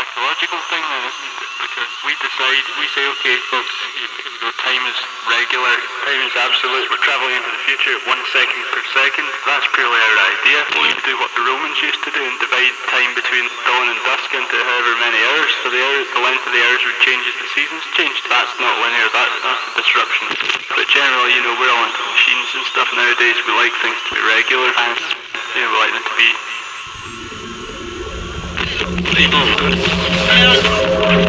psychological thing then, isn't it? Because we say, okay, folks, time is regular, time is absolute, we're travelling into the future at 1 second per second. That's purely our idea. We do what the Romans used to do and divide time between dawn and dusk into however many hours. So the length of the hours would change as the seasons changed. That's not linear, that's a disruption. But generally, we're all into machines and stuff nowadays. We like things to be regular and we like them to be...